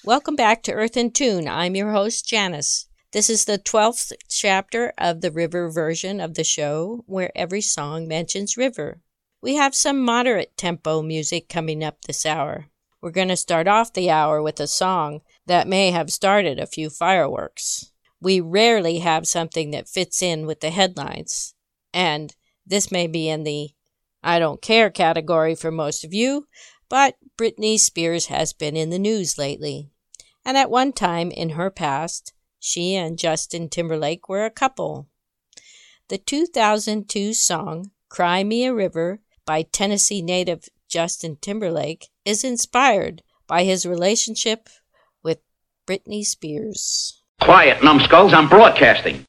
Welcome back to Earth in Tune. I'm your host, Janice. This is the 12th chapter of the river version of the show, where every song mentions river. We have some moderate tempo music coming up this hour. We're going to start off the hour with a song that may have started a few fireworks. We rarely have something that fits in with the headlines, and this may be in the I don't care category for most of you, but Britney Spears has been in the news lately. And at one time in her past, she and Justin Timberlake were a couple. The 2002 song Cry Me a River by Tennessee native Justin Timberlake is inspired by his relationship with Britney Spears. Quiet, numbskulls, I'm broadcasting.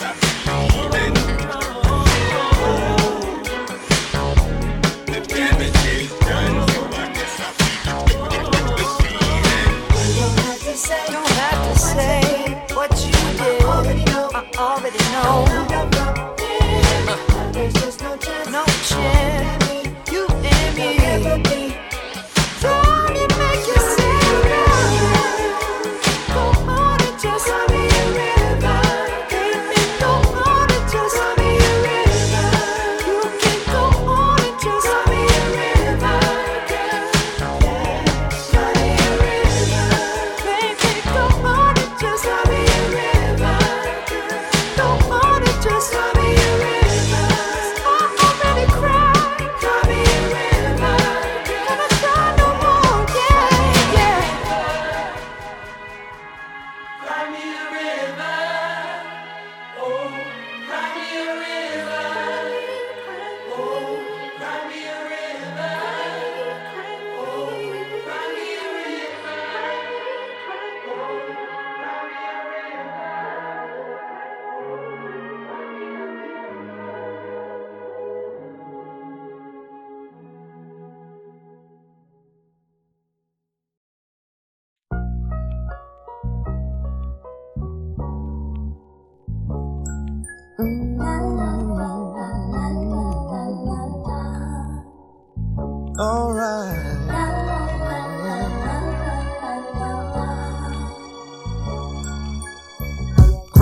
Damn it.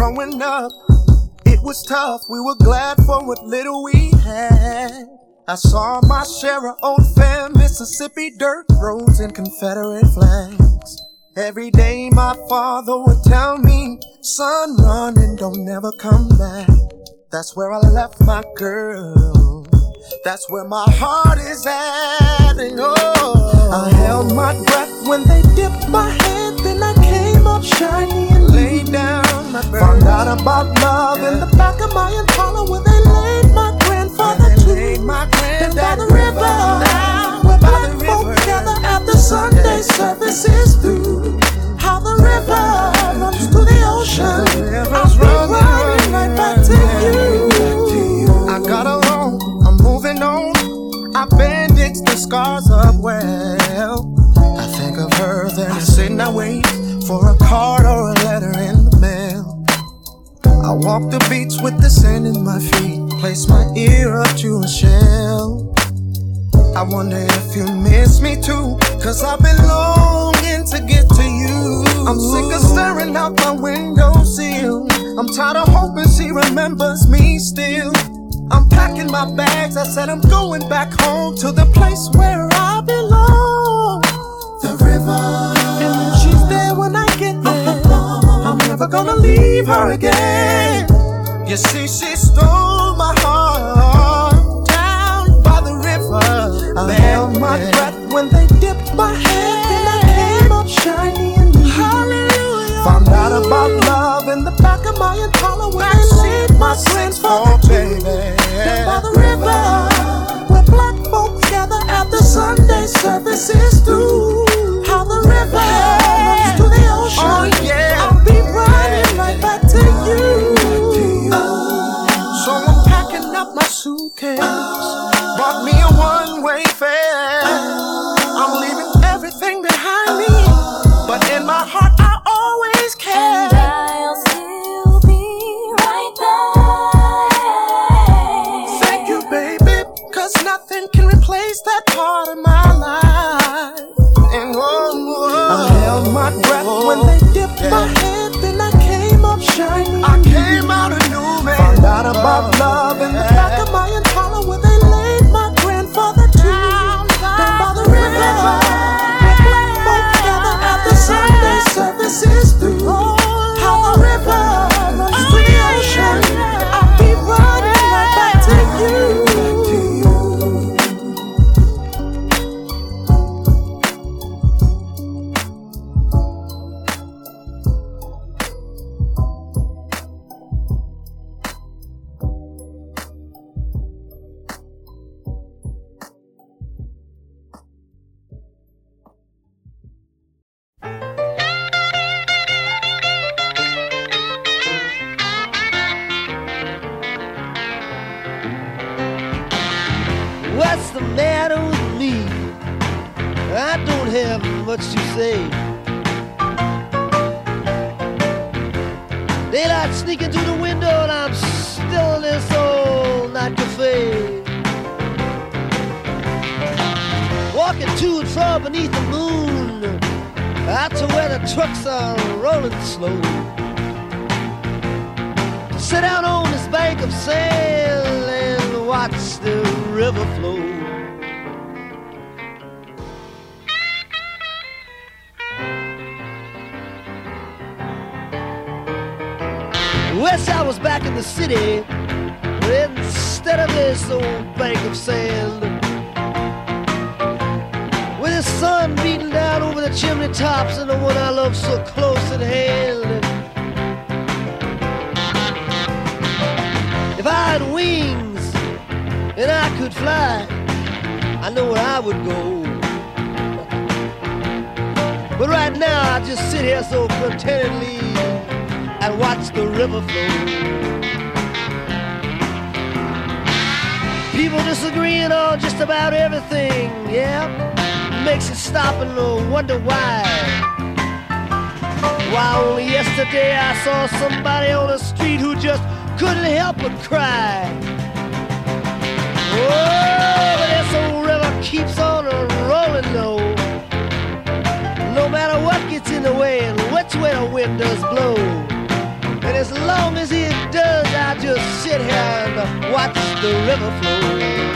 Growing up, it was tough. We were glad for what little we had. I saw my share of old fair Mississippi dirt roads and Confederate flags. Every day my father would tell me, son, run and don't never come back. That's where I left my girl. That's where my heart is at. And oh, I held my breath when they dipped my head. Then I came up shiny and laid down my burden. Found out about love in the back of my Impala, where they laid my grandfather to. And by the river, where black folk gather after Sunday services through. How the river runs to the ocean. I'll be running right back to you. I got along, I'm moving on. I bandage the scars up well. I think of her, then I sit and I wait for a card or a letter in the mail. I walk the beach with the sand in my feet, place my ear up to a shell. I wonder if you miss me too, cause I've been longing to get to you. I'm sick of staring out my windowsill. I'm tired of hoping she remembers me still. I'm packing my bags, I said I'm going back home to the place where I belong. The river, and she's there when I get there. I'm never gonna leave her again. You see, she stole my heart down by the river. I held my breath when they dipped my head. Then I came up shiny and new. Hallelujah. Found out about love in the back of my Impala, where they laid my friends for baby. Down by the river, where black folks gather after Sunday services through. How the river runs to the ocean. Oh, yeah. I'll be running right back to you. So I'm packing up my suitcase, bought me a one-way fare. I'm leaving everything behind me, but in my heart I always care. And I'll still be right there. Thank you, baby, cause nothing can replace that part of my life. And I held my breath when they dipped my head. Then I came up shiny. I came out a new man. Found out about love in the back of my Impala, where they laid my grandfather to. Down by the river, where black folk gather after Sunday services through. How the river runs to the ocean. I'll be running right back to you. What's the matter with me? I don't have much to say. Daylight sneaking through the window and I'm still in this old night cafe. Walking to and fro beneath the moon, out to where the trucks are rolling slow. To sit down on this bank of sand and watch the river flow. Wish I was back in the city instead of this old bank of sand, with the sun beating down over the chimney tops and the one I love so close at hand. If I had wings and I could fly, I know where I would go. But right now I just sit here so contentedly and watch the river flow. People disagreeing on just about everything, yeah, makes you stop and wonder why. Why only yesterday I saw somebody on the street who just couldn't help but cry. Oh, but this old river keeps on rolling low, no matter what gets in the way and which way the wind does blow. And as long as it does, I just sit here and watch the river flow.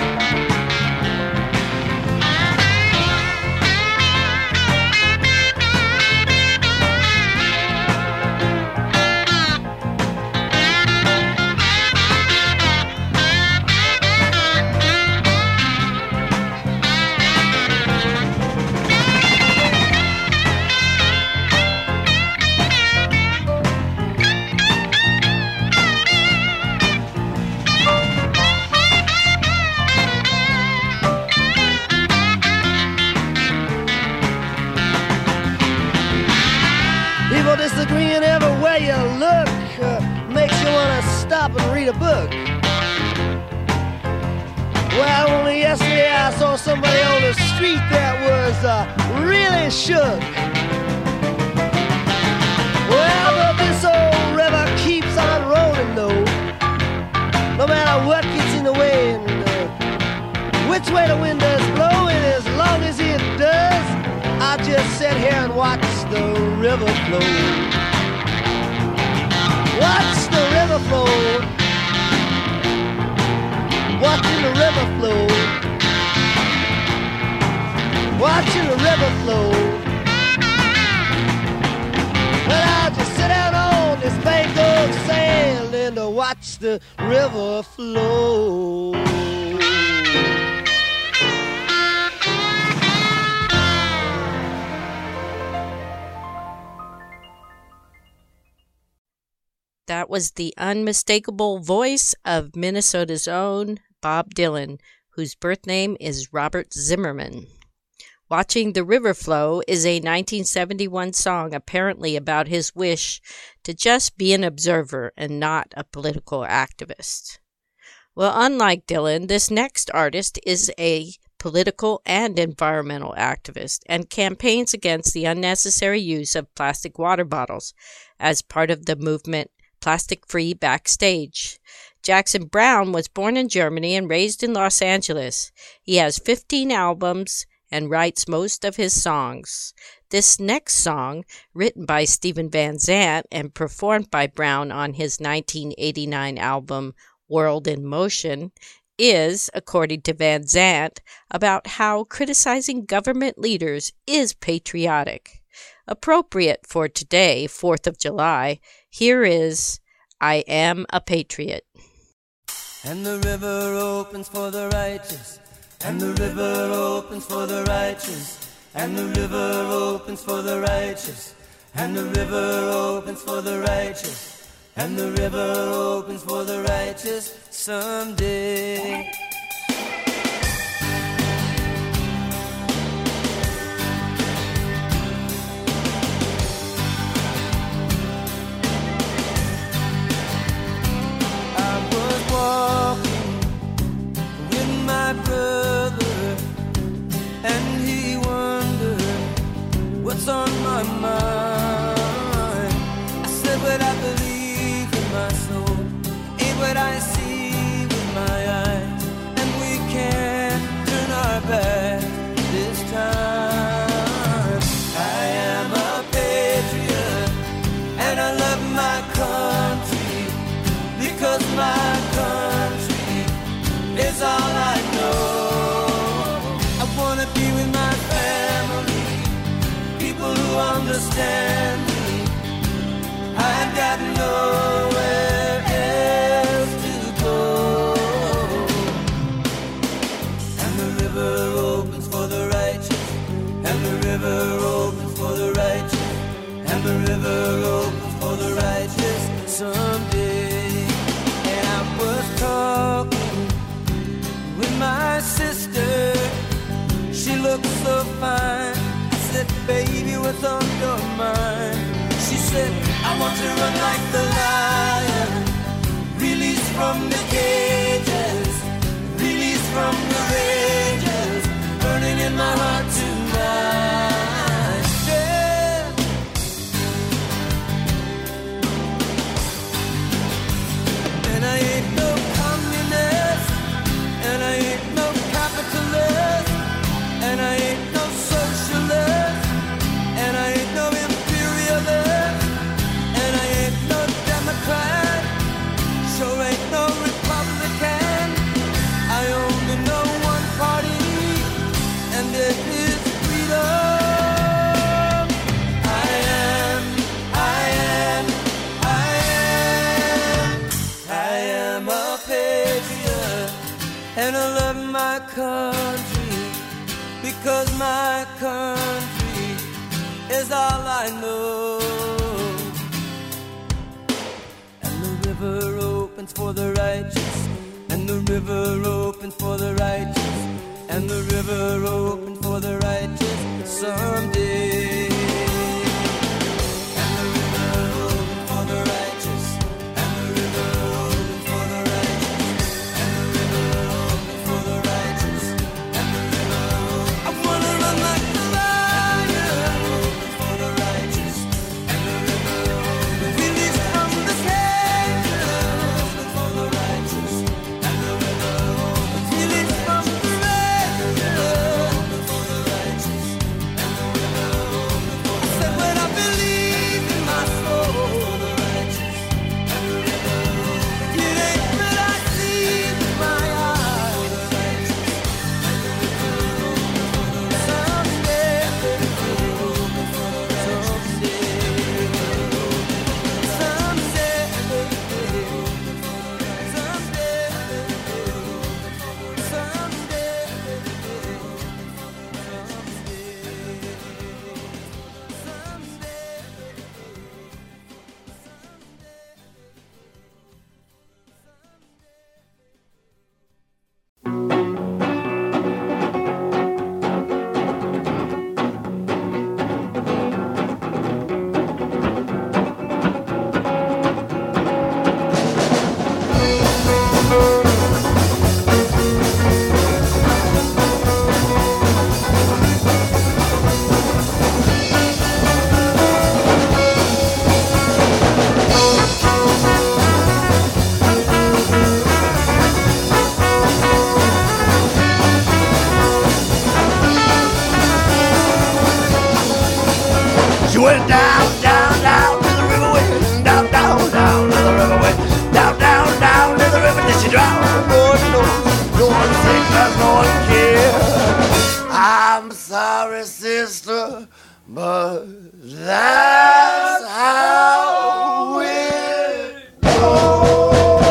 People disagreeing every way you look makes you want to stop and read a book. Well, only yesterday I saw somebody on the street that was really shook. Well, but this old river keeps on rolling though, no matter what gets in the way and which way the wind does blow. And as long as it does, I just sit here and watch the river flow. Watch the river flow. Watching the river flow. Watching the river flow. Well, I'll just sit down on this bank of sand and watch the river flow. That was the unmistakable voice of Minnesota's own Bob Dylan, whose birth name is Robert Zimmerman. Watching the River Flow is a 1971 song apparently about his wish to just be an observer and not a political activist. Well, unlike Dylan, this next artist is a political and environmental activist and campaigns against the unnecessary use of plastic water bottles as part of the movement Plastic Free Backstage. Jackson Browne was born in Germany and raised in Los Angeles. He has 15 albums and writes most of his songs. This next song, written by Steven Van Zandt and performed by Browne on his 1989 album World in Motion, is, according to Van Zandt, about how criticizing government leaders is patriotic. Appropriate for today, 4th of July, here is I Am a Patriot. And the river opens for the righteous, and the river opens for the righteous, and the river opens for the righteous, and the river opens for the righteous, and the river opens for the righteous someday. Brother, and he wondered what's on my mind. I said what I believe in my soul ain't what I see with my eyes, and we can't turn our back this time. I am a patriot and I love my country because my country is all I know. I wanna be with my family, people who understand me. I've got nowhere else to go. And the river opens for the righteous, and the river opens for the righteous, and the river opens for the righteous someday. And I was talking with my sister, she looked so fine. I said, baby, what's on your mind? She said, I want to run like the lion, released from the cages, released from the rages, burning in my heart tonight. Yeah. And I ain't no communist, and I ain't no capitalist, and I ain't no socialist, and I ain't no imperialist, and I ain't no Democrat. is all I know. And the river opens for the righteous, and the river opens for the righteous, and the river opens for the righteous someday. And the river opens for the righteous, and the river opens for the righteous, and the river opens for the righteous, and the river opens. I wanna run like the lion, opens for the righteous, and the river opens. Released from the cage, opens for the righteous, and the river opens. Released from the when I believe in my soul, it ain't what I see with my eyes. Someday, She went down, down, down to the riverway, down, down, down to the riverway, down, down, down to the river. Did she drown? Lord knows, no one sick, cause no one cares. I'm sorry, sister, but that's how it goes.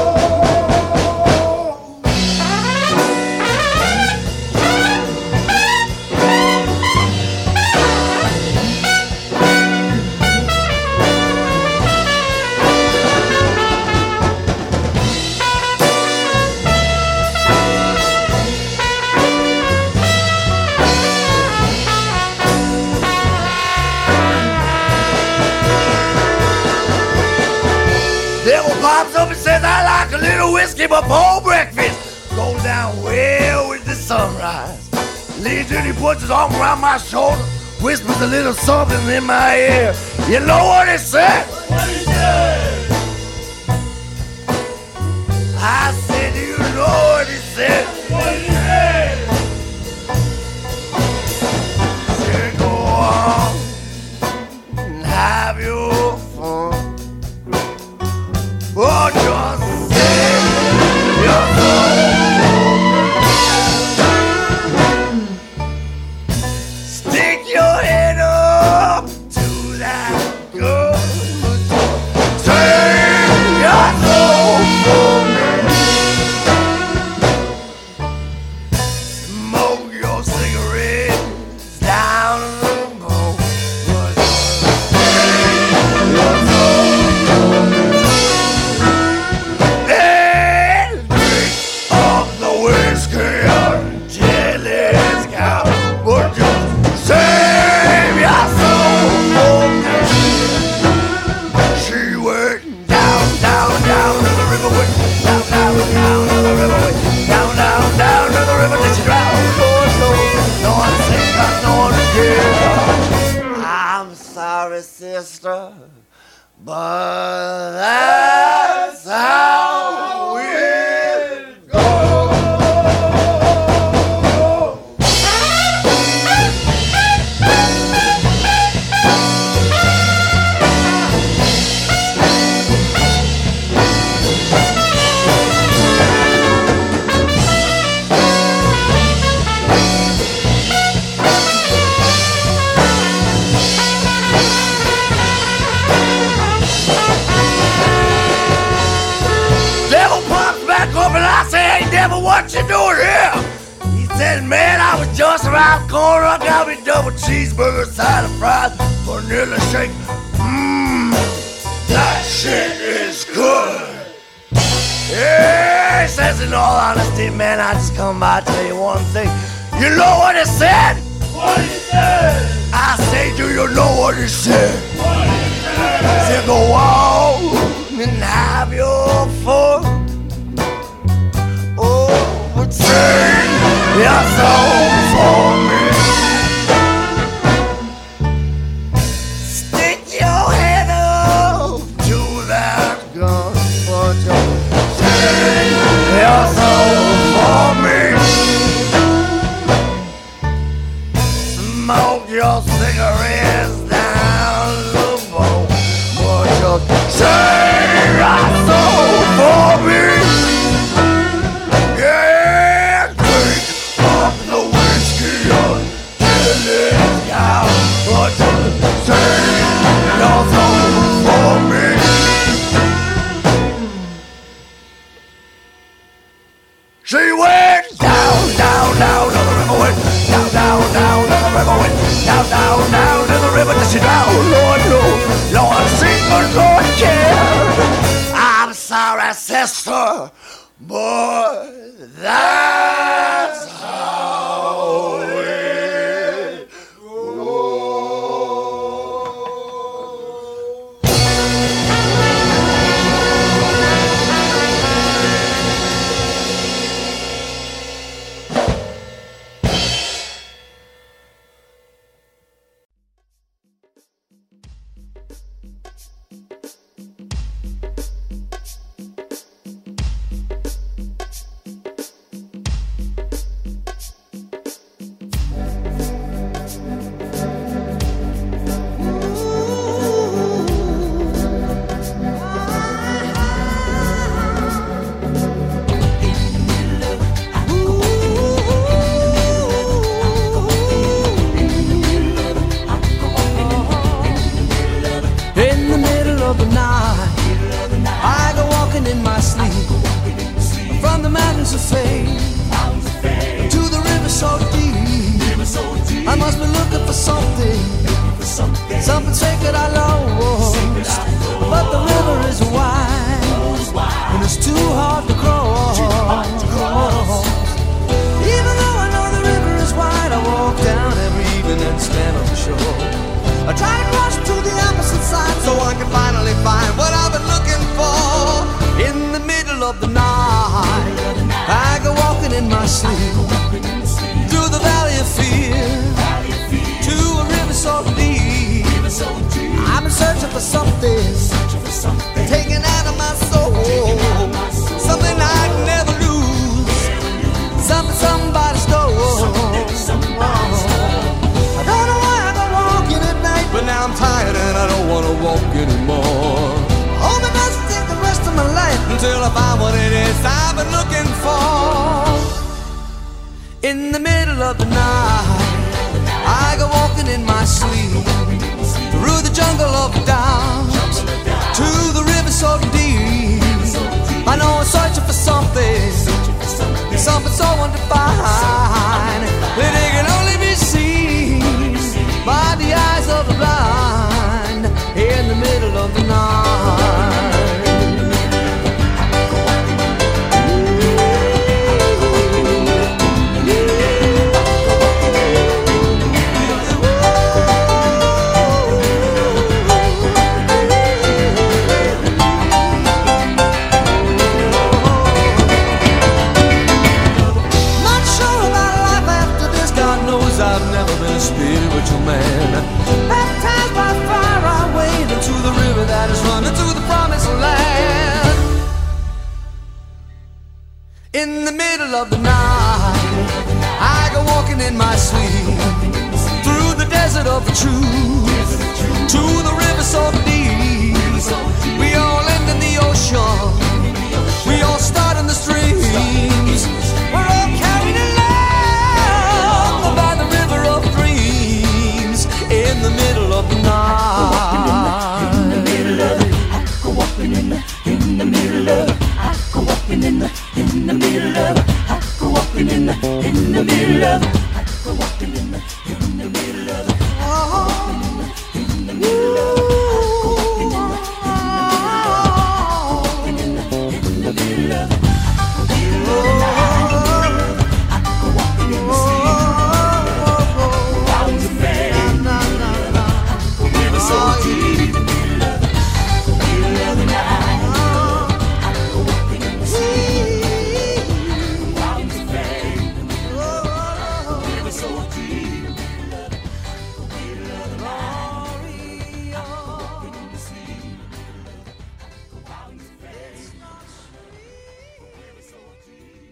Devil pops up and says, I like a little whiskey before breakfast. Goes down well with the sunrise. Leans in, he puts his arm around my shoulder, whispers a little something in my ear. You know what he said? What he said? I said, you know what he said? What he said? Said, go on and have your fun. Oh, just save your soul. Stick your head up to that good. Save your soul for me. Smoke your cigarettes down the bone. Save your soul for me. And drink up the whiskey until it's gone. But just save your soul for me. She went down, down, down to the river. Went down, down, down to the river. Went down, down, down to the river. Did she drown? Lord knows, no one sings, cause no one cares. I'm sorry, sister, but that's how it goes. Devil pops back up and I say, hey devil, what you doing here? He said, man, I was just around the corner. I got me double cheeseburger, side of fries for vanilla shake. That shit is good. Yeah, he says in all honesty, man, I just come by to tell you one thing. You know what he said? What he said? I say, do you know what he said? What he said? He said, go on and have your fun. Oh, but sing your song for me. Stick your head up to that gun. But you sing your song for me. Smoke your cigarettes down the bowl. But you sing your song for me. Yeah, drink up the whiskey until it's down. But you sing your song for me. She went down, down, down to the river, went down, down, down to the river, went down, down, down to the river. Did she drown? Lord, no, Lord, sing, but Lord, care. I'm sorry, sister, but that's how it In the middle of the night, I go walking in my sleep, from the mountains of fame to the river so deep. I must be looking for something, something sacred I lost. But the river is wide, and it's too hard to cross. Even though I know the river is wide, I walk down every evening and stand on the shore. I try to cross to the opposite side so I can finally find what I've been looking for. In the middle of the night, I go walking in my sleep, through the valley of fear, to a river so deep. I've been searching for something, taken out of my soul, something I'd never lose, something somebody stole. I don't know why I go walking at night, but now I'm tired and I don't want to walk anymore. Only must take the rest of my life until I find what it is I've been looking for. In the middle of the night, I go walking in my sleep, through the jungle of doubt, to the river so deep. I know I'm searching for something, something so undefined, that it can only be seen by the eyes of the blind. In the middle of the night, not sure about life after this. God knows I've never been a spiritual man. Baptized by fire, I wade into the river that is running to the promised land. In the middle of the night, I go walking in my sleep, through the desert of the truth, to the river so deep. We all end in the ocean, we all start in the streams. We're all carried along by the river of dreams. In the middle of the night, in the middle of it, I go walking in the middle of it. I go walking in the middle of it. I go walking in the middle of it. I go walking in the middle of it. so deep. Middle of the night, I go walking in the sea. Walking to fame. River so deep. Middle of the night, I go walking in the sea. Walking to fame. River so deep.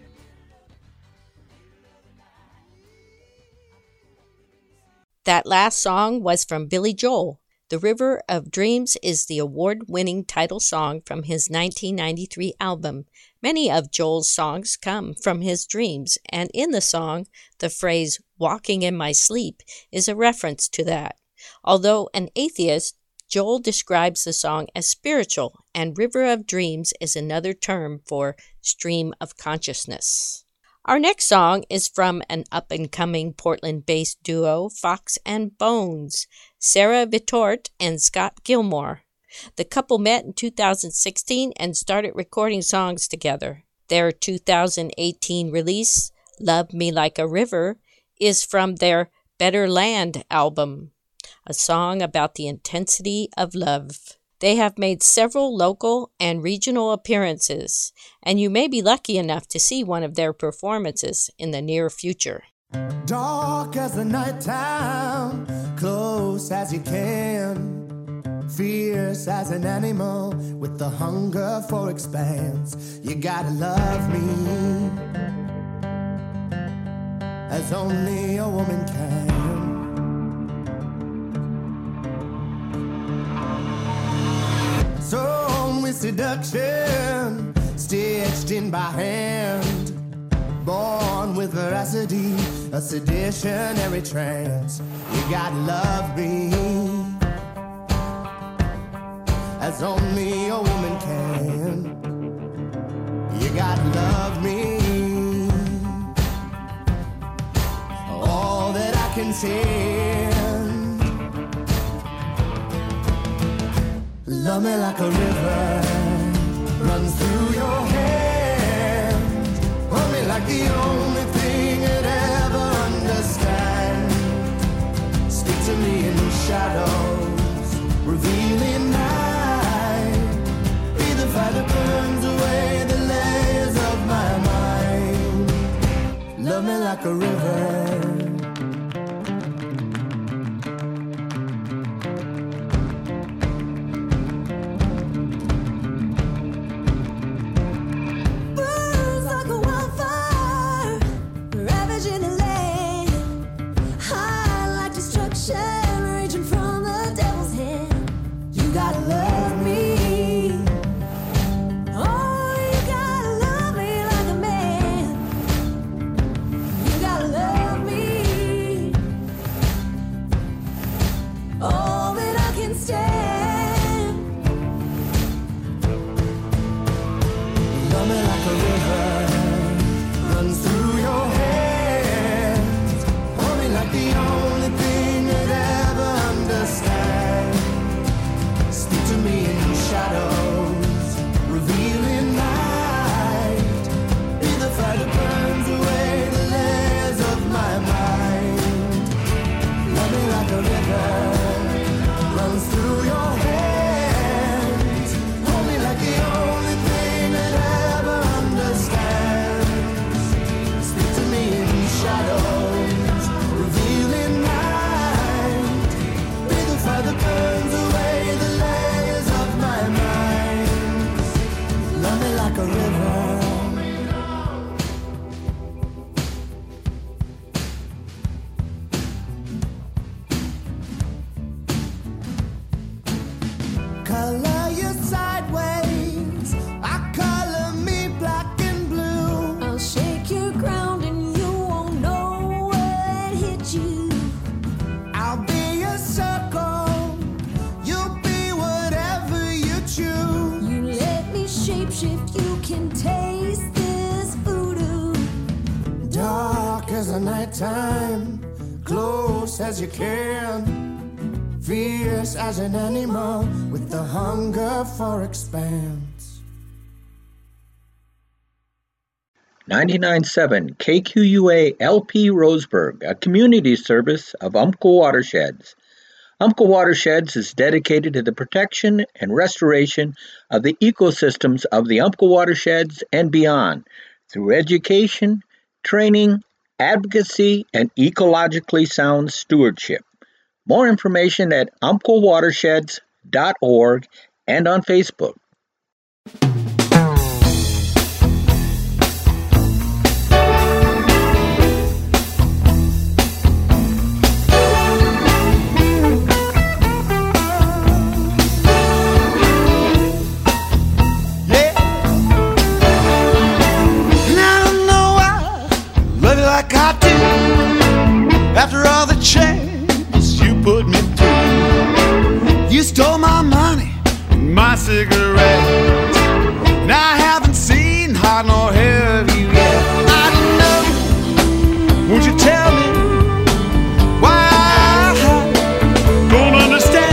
That last song was from Billy Joel. The River of Dreams is the award-winning title song from his 1993 album. Many of Joel's songs come from his dreams, and in the song, the phrase "walking in my sleep" is a reference to that. Although an atheist, Joel describes the song as spiritual, and River of Dreams is another term for stream of consciousness. Our next song is from an up-and-coming Portland-based duo, Fox and Bones, Sarah Vitort and Scott Gilmore. The couple met in 2016 and started recording songs together. Their 2018 release, Love Me Like a River, is from their Better Land album, a song about the intensity of love. They have made several local and regional appearances, and you may be lucky enough to see one of their performances in the near future. Dark as the nighttime, close as you can, fierce as an animal with the hunger for expanse. You gotta love me as only a woman can. So with seduction, stitched in by hand, born with veracity, a seditionary trance. You gotta love me as only a woman can. You gotta love me, all that I can stand. Love me like a river runs through your hand. Hold me like the only thing it ever understand. Speak to me in the shadows, revealing night. Be the fire that burns away the layers of my mind. Love me like a river. Nighttime, close as you can, fierce as an animal with the hunger for expanse. 99.7 KQUA LP Roseburg, a community service of Umpqua Watersheds. Umpqua Watersheds is dedicated to the protection and restoration of the ecosystems of the Umpqua Watersheds and beyond through education, training, advocacy, and ecologically sound stewardship. More information at umpquawatersheds.org and on Facebook. Like I do, after all the changes you put me through. You stole my money and my cigarettes, and I haven't seen hot nor hair of you yet. I don't know, won't you tell me why I don't understand?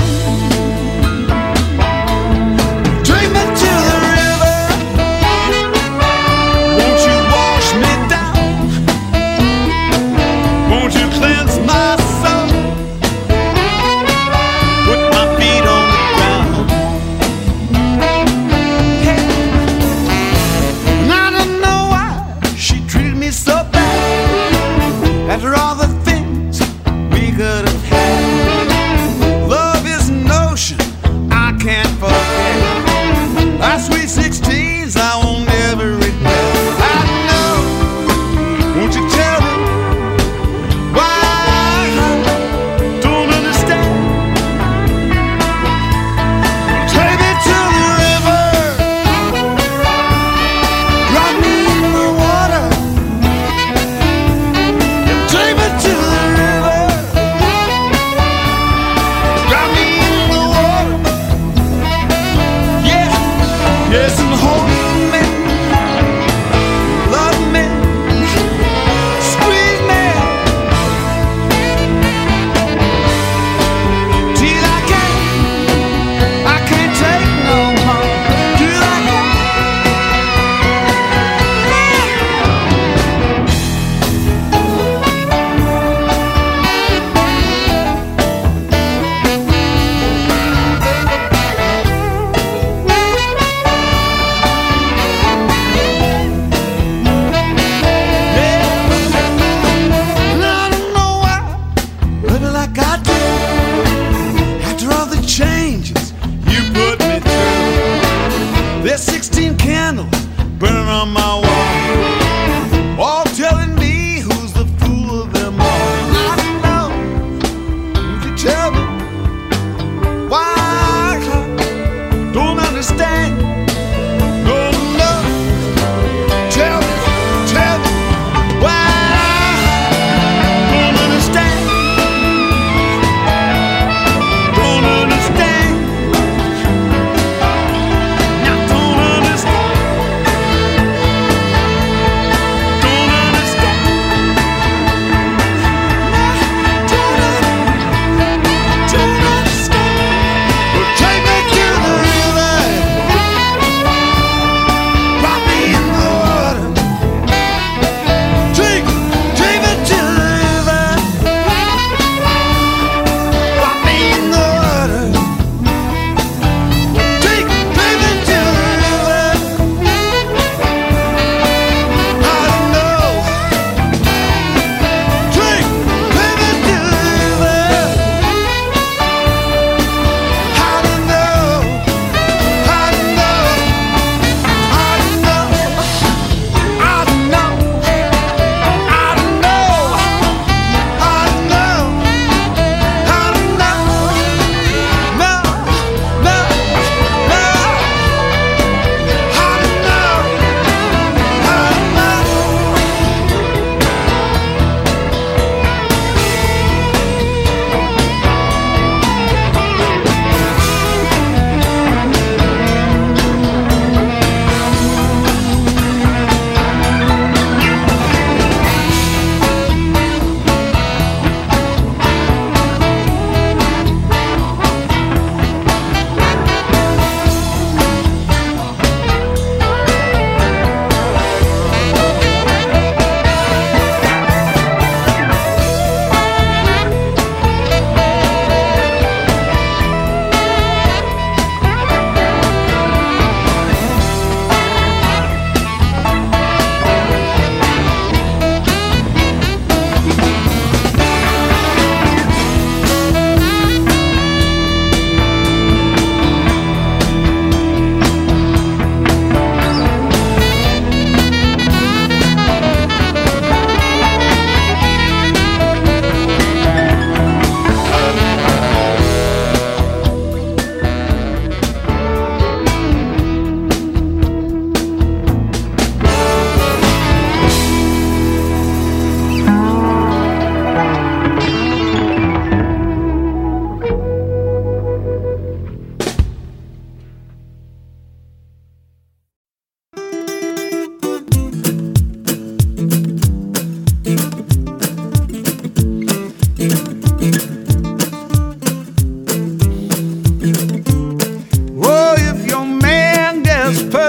Take me to the river, won't you wash me down? Won't you cleanse my soul? Put my feet on the ground.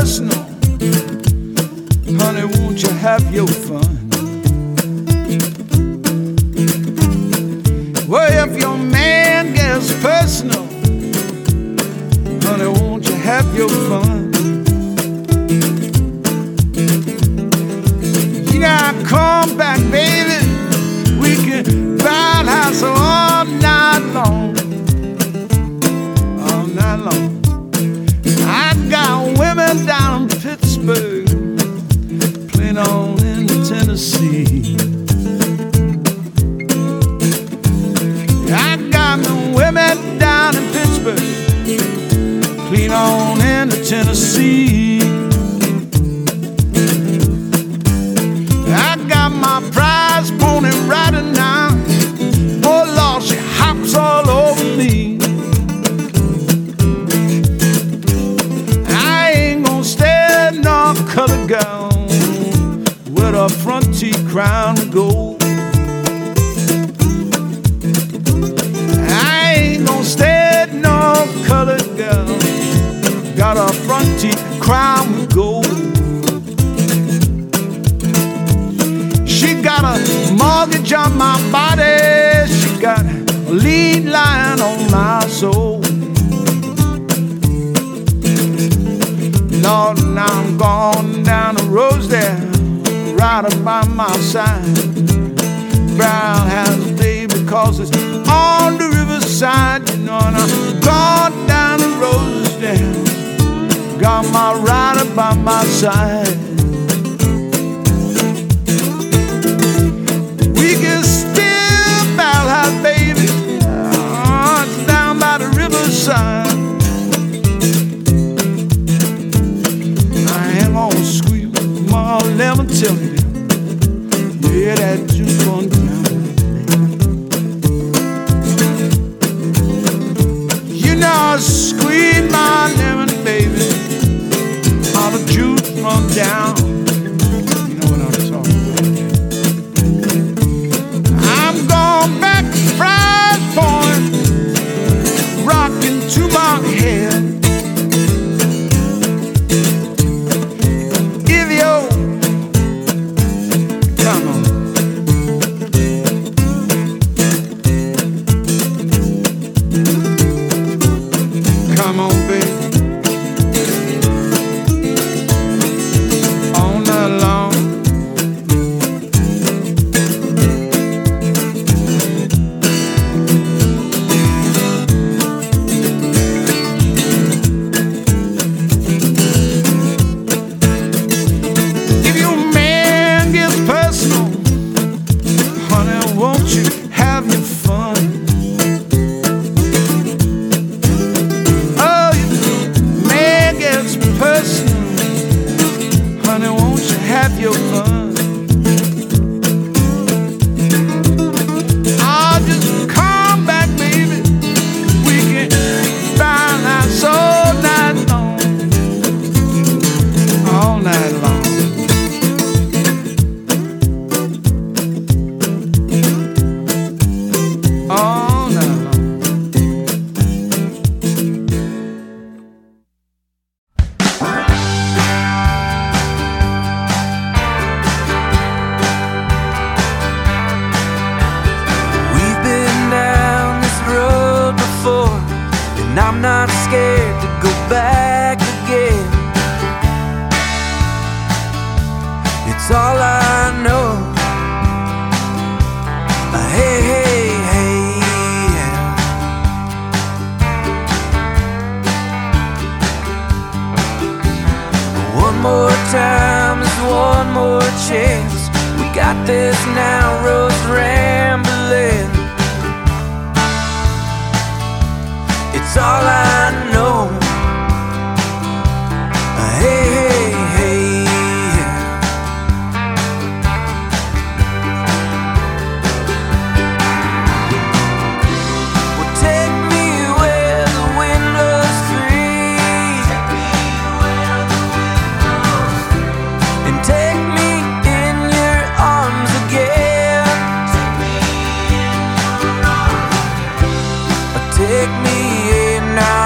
personal. Honey, won't you have your fun? Well, if your man gets personal, honey, won't you have your fun? You gotta come back, baby. We can ride house all night long. All night long. I got women down in Pittsburgh, playing on in Tennessee. I got the women down in Pittsburgh, playing on in Tennessee. I got my prize pony riding now. Oh Lord, she hops all over me. I ain't gonna stay no colored gown with a front teeth crown of gold. I ain't gonna stay no colored gown, got a front teeth crown of gold. She got a mortgage on my body, she got a lead line on my soul. Lord, now I'm gone down the roads there, right up by my side. Brown has a baby, cause it's on the riverside, you know, and I'm gone down the roads there, got my rider by my side. We can still Bell House, baby. It's down by the riverside. I am gonna squeeze my lemon till you. Yeah, that juice gonna drown. You know I squeeze my lemon, baby. All the juice run down. You know what I'm talking about. I'm going back to Fried Point, rocking to my head. If you come on, come on, baby. All night long. If your man gets personal, honey, won't you have your fun? Oh, if your man gets personal, honey, won't you have your fun? I'll just come back, baby. We can find out all night long. All night long. All night long. We've been down this road before, and I'm not scared to go back again. It's all I know. Hey, hey, hey, yeah. One more time is one more chance. We got this now, roads rambling. It's all I know. Hey, hey, hey, yeah. Well, take me where the wind blows free, and take me in your arms again. Take me in now.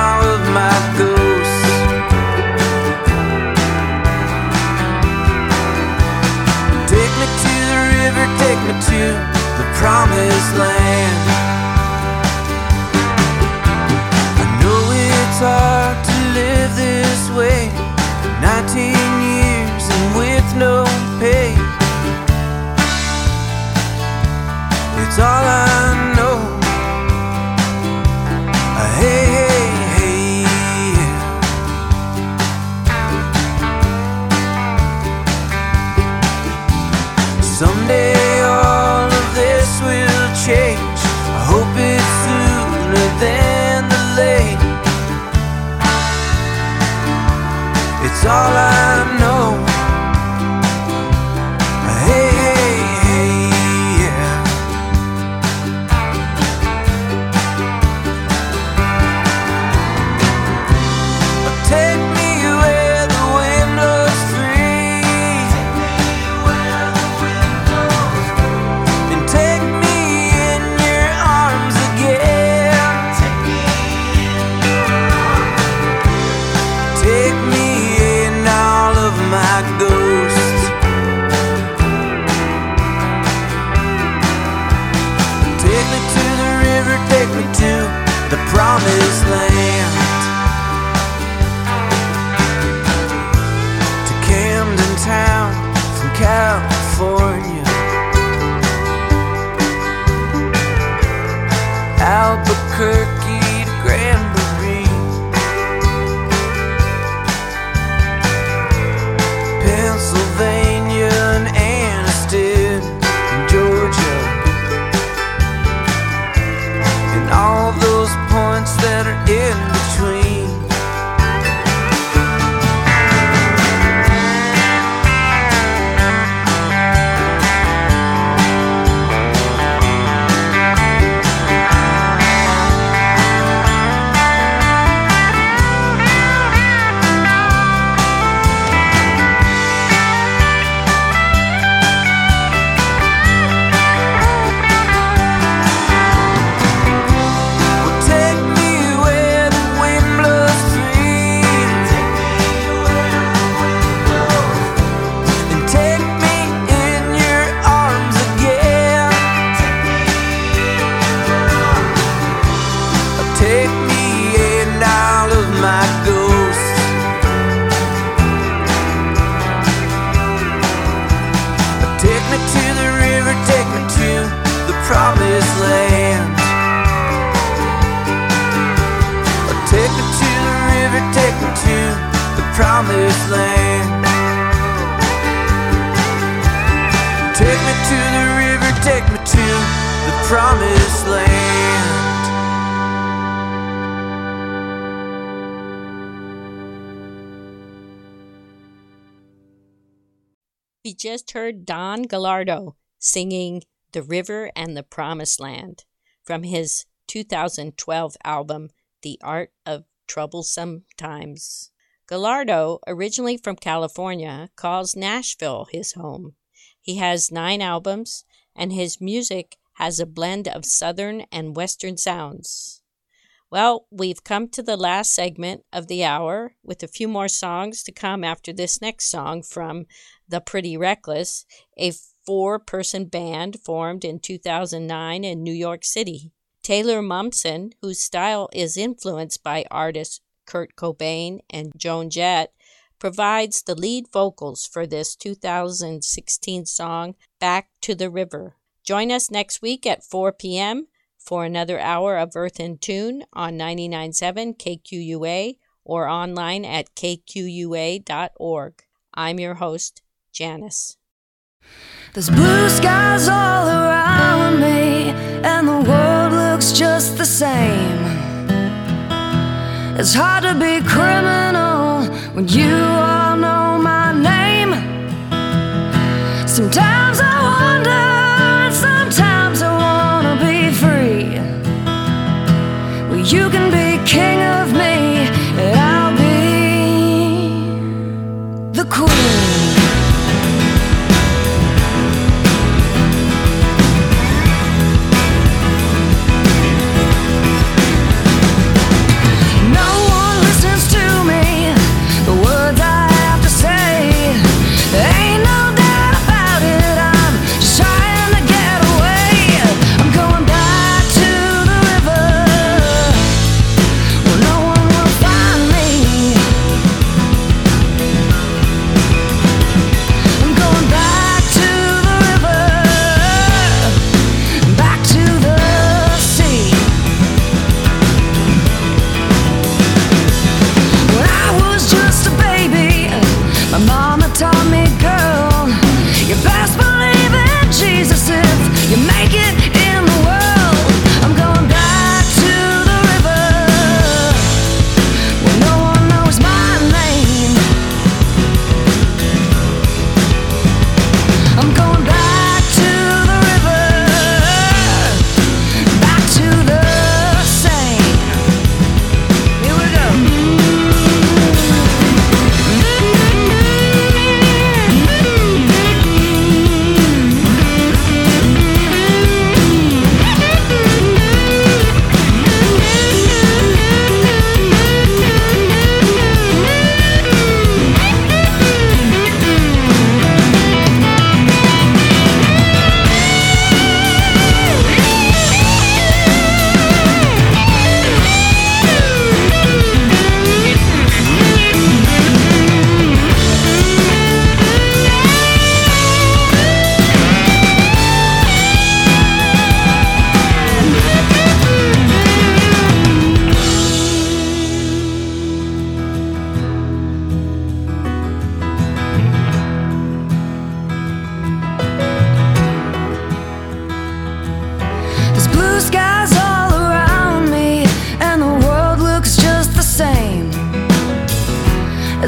all I know. Hey, hey, hey, yeah. Take me where the wind blows free. And take me in your arms again. Take me in all of my ghosts. Take me to the river, take me to the promised land. To Camden Town from California. Albuquerque to Granbury. Pennsylvania and Anniston and Georgia. And all those points that are in between. Well, take me where the wind blows free. And take me in your arms again. Take me in all of my ghosts. Take me to the river, take me to the promised land. Take me to the river, take me to the promised land. Take me to the river, take me to the promised land. We just heard Don Gallardo singing The River and the Promised Land from his 2012 album, The Art of Troublesome Times. Gallardo, originally from California, calls Nashville his home. He has 9 albums, and his music has a blend of Southern and Western sounds. Well, we've come to the last segment of the hour, with a few more songs to come after this next song from The Pretty Reckless, a 4-person band formed in 2009 in New York City. Taylor Momsen, whose style is influenced by artists Kurt Cobain and Joan Jett, provides the lead vocals for this 2016 song, Back to the River. Join us next week at 4 p.m. for another hour of Earth in Tune on 99.7 KQUA or online at kqua.org. I'm your host, Janice. There's blue skies all around me, and the world looks just the same. It's hard to be criminal when you all know my name. Sometimes I wonder, and sometimes I wanna be free. Well, you can be king of me, and I'll be the queen. Ain't no doubt about it.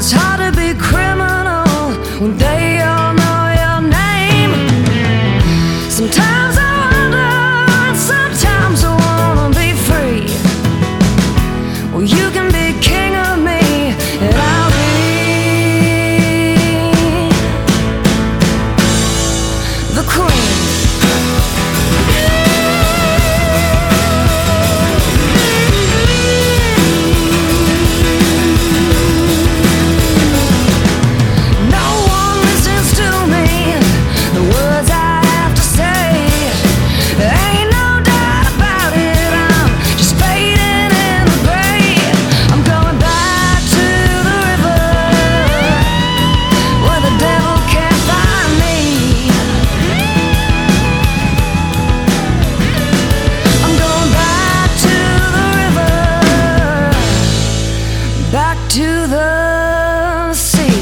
It's hard to be criminal when they all know your name. Sometimes I wonder, and sometimes I wanna be free. Well, you can be king of me, and I'll be the queen. No one listens to me, the words I have to say. Ain't no doubt about it, I'm just fading in the gray. I'm going back to the river, where the devil can't find me. I'm going back to the river, back to the sea.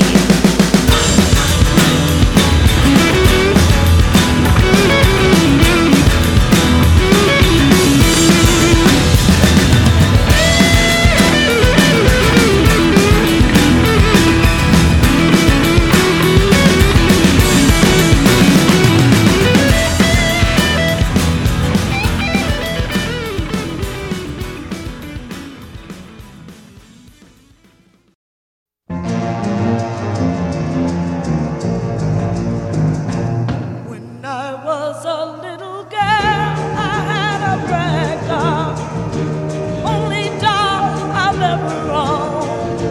When I was a little girl, I had a rag doll, only doll I've ever owned.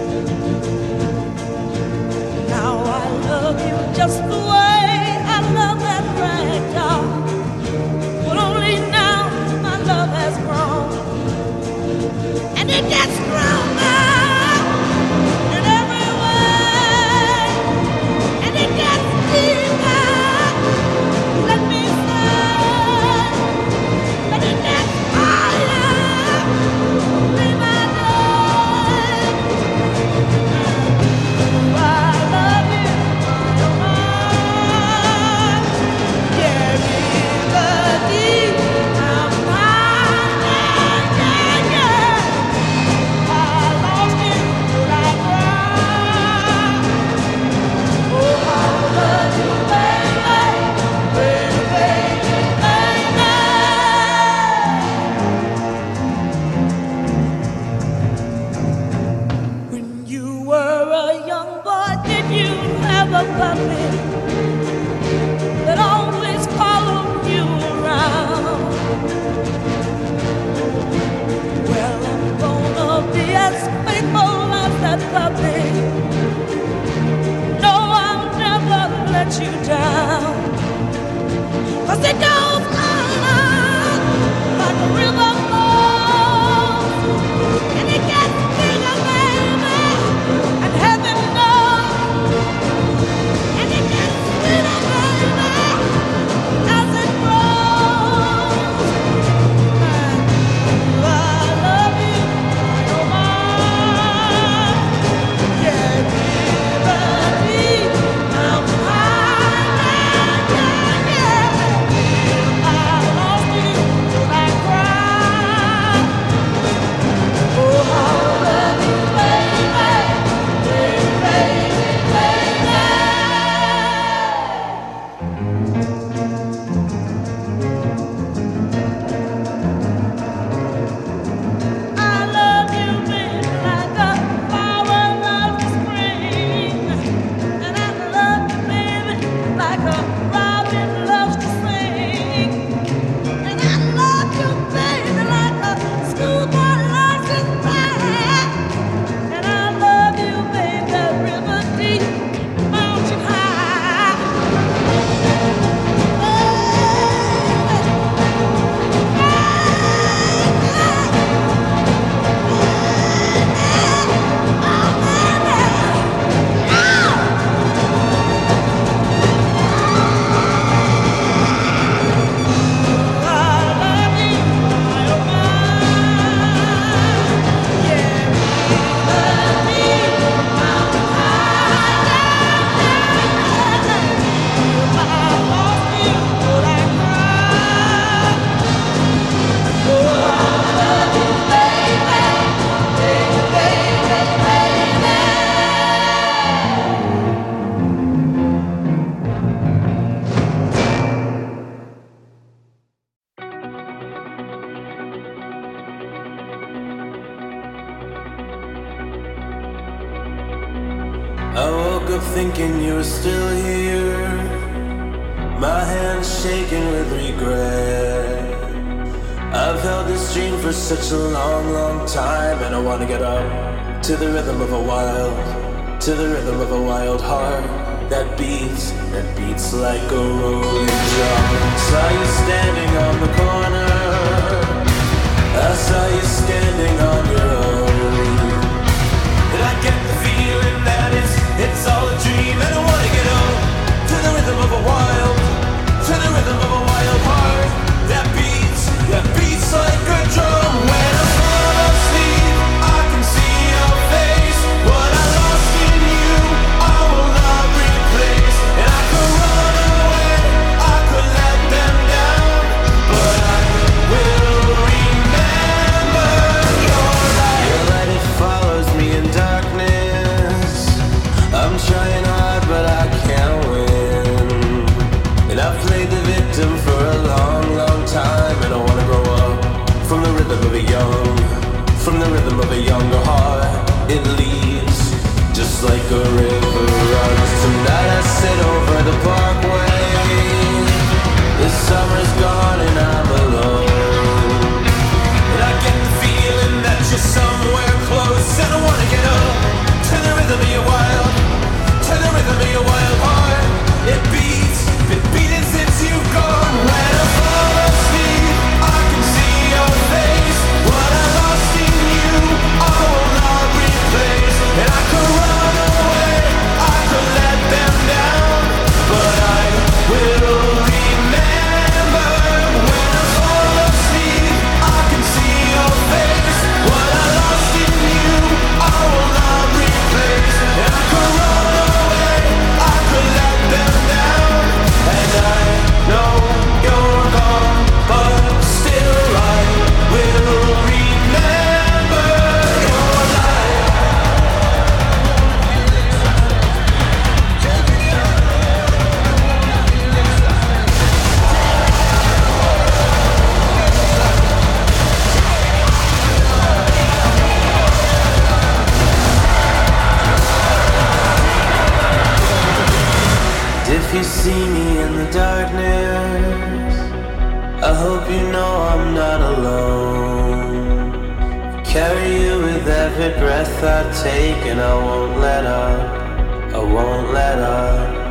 Now I love you just the way I love that rag doll, but only now my love has grown, and it gets stronger in every way, and it gets deeper. Let me say, let it get higher. Be my name. I love you, yeah, river deep, I'm fine, yeah, yeah. I lost you, but I cried. Oh, I love you, baby, baby, baby. When you were a young boy, did you have a puppy that always followed you around? Well, I'm gonna be as faithful as that puppy. No, I'll never let you down. 'Cause it goes on like a river flows, and it gets bigger, baby, and heaven knows, and it gets sweeter, baby, as it grows. And I love you, you're mine, yeah, river deep, I'm fine, yeah, yeah. I lost you, but I cried. up thinking you were still here. My hands shaking with regret. I've held this dream for such a long, long time, and I wanna get up to the rhythm of a wild, to the rhythm of a wild heart that beats like a rolling drum. Saw you standing on the corner, I saw you standing on your own, and I get the feeling that it's all a dream, and I wanna get up to the rhythm of a wild, to the rhythm of a wild heart that beats like a drum. When I fall asleep, I can see your face. What I lost in you, I will not replace. And I could run away, I could let them down, but I will remember your light. Your light, it follows me in darkness. I'm trying hard, but I can't win. And I've played the victim for a long, long time, and I wanna grow up from the rhythm of a younger heart. It leads just like a river runs. Tonight I sit over the parkway. The summer's gone and I'm alone, and I get the feeling that you're somewhere close, and I wanna get up to the rhythm of your wild, to the rhythm of your wild heart. It beats, been beating since you've gone. When I fall asleep, I can see your face. What I lost in you, I will not replace. And I could run away, I could let them down, but I will remember. When I fall asleep, I can see your face. What I lost in you, I will not replace. And I could run away, I could let them down, and I know you're gone, but still I will remember your light. If you see me in the darkness, I hope you know I'm not alone. Carry you with every breath I take, and I won't let up, I won't let up.